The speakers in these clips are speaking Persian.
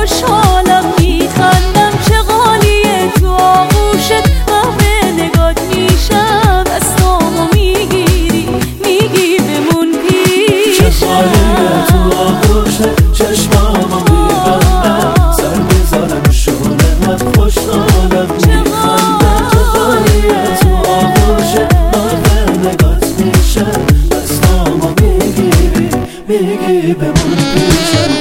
خوشحالم میخندم چه غالیه تو آغوشت محو نگات میشم دستامو میگیری میگی بمون پیشم چه غالیه تو آغوشت چشمامو میبندم سر میذارم شونمت خوشحالم میخندم چه غالیه تو آغوشت محو نگات میشم دستامو میگیری میگی بمون پیشم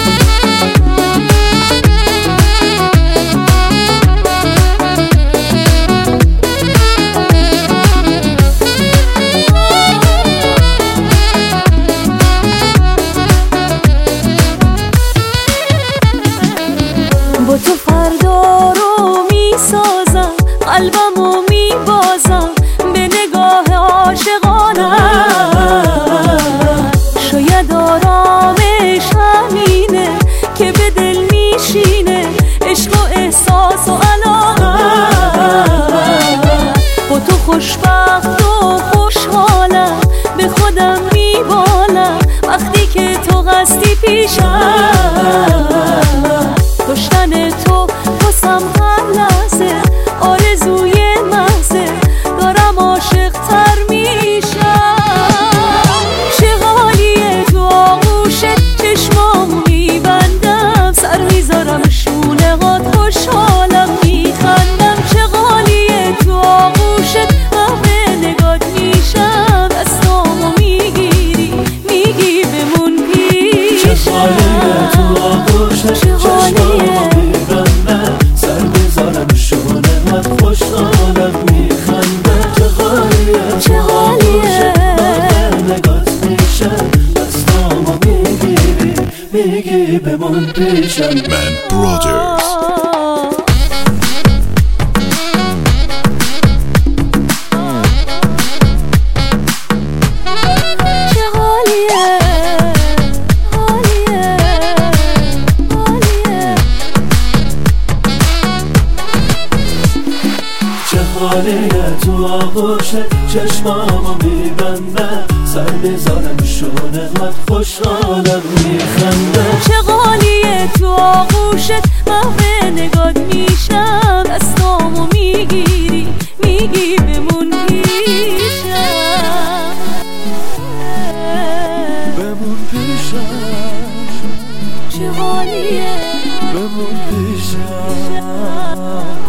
با تو فردا رو میسازم قلبمو میبازم به نگاه عاشقانم شاید آرامش همینه که به دل میشینه عشق و احساس و علاقه با تو خوشبخت و خوشحالم به خودم میبالم وقتی که تو هستی پیشم داشتن تو واسم هر لحظه آرزوی محضه دارم عاشق تر میشم چه حالیه تو آغوشت چشمامو میبندم سر میذارم شونه هات خوشحالم میخندم چه حالیه تو آغوشت محو نگات میشم دستامو میگیری میگی بمون پیشم چه حالیه تو آغوشت چشمامو میبندم سر میذارم شونمت خوشحالم میخندم چه حالیه محو نگات میشم دستامو میگیری میگی بمون پیشم Man Brothers. چه حالیه حالیه حالیه چه حالیه تو آغوشت چشمامو میبندم سر میذارم شونمت خوشحالم میخندم چه غالیه تو آغوشت محو نگات میشم دستامو میگیری میگی بمون پیشم بمون پیشم چه غالیه بمون پیشم